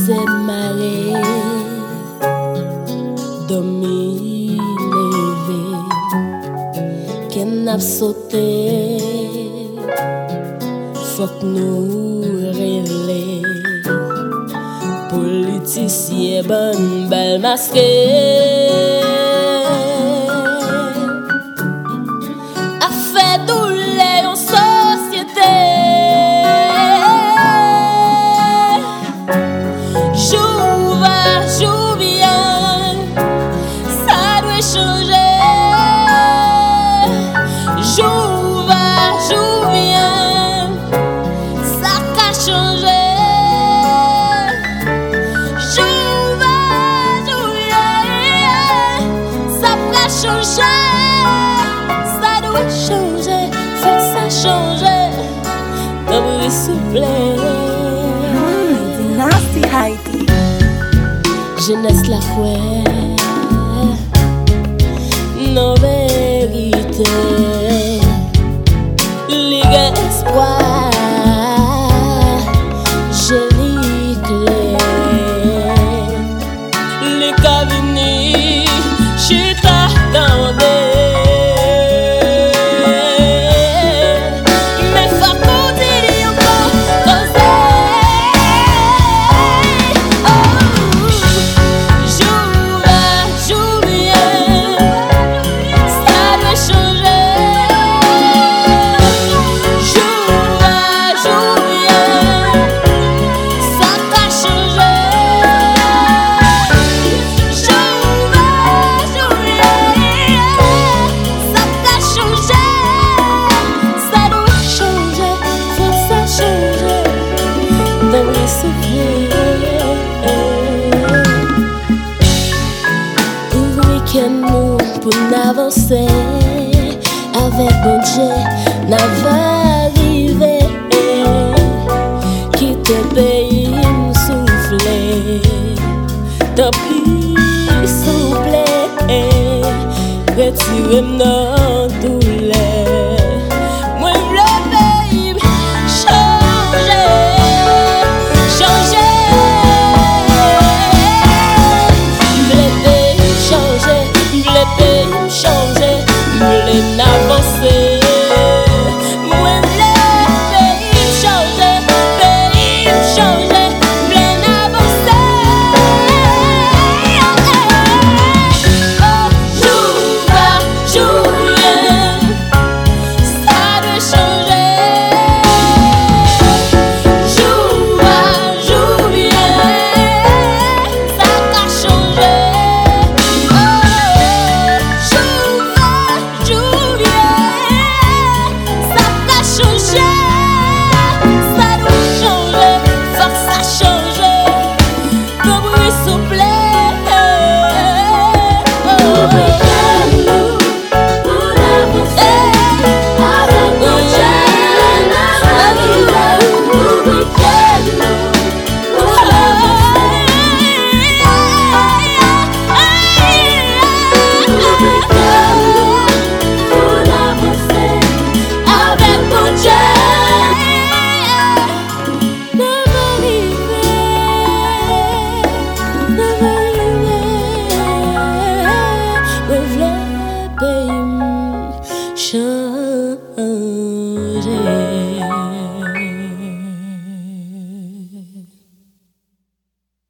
c'est marée, dormi levé, qu'elle a sauté, faut que nous réveiller. Politicien bonne balle masquée a fait douleur en société. Jour va, jour vient, ça doit changer. Jour va, jour vient, ça qu'a changé. Changer, ça doit changer, faut que ça change. Comme souple. Dynasty Haïti. Jeunesse la fouette, nos vérités, ligue espoir, joli clé, les cabinets, chita. Nous pour n'avancer avec bon Dieu, n'a va arriver. Quitte pays nous souffler, tant pis souple, retirez-nous.